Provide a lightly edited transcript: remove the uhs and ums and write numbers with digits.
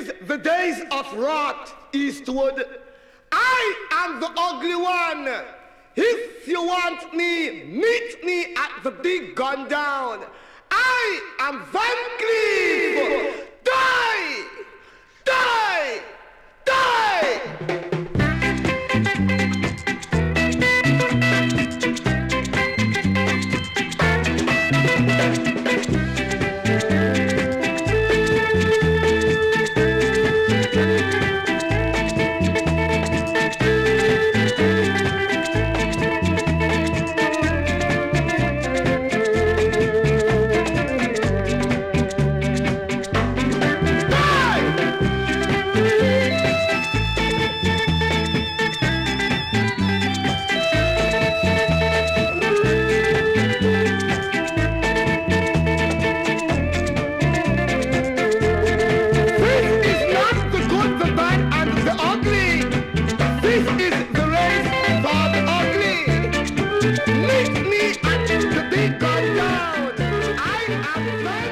is the days of wrath, Eastwood. I am the ugly one. If you want me, meet me at the big gun down. I am Van Cleef. Die! Die! Die! Meet me at the big gun down. I am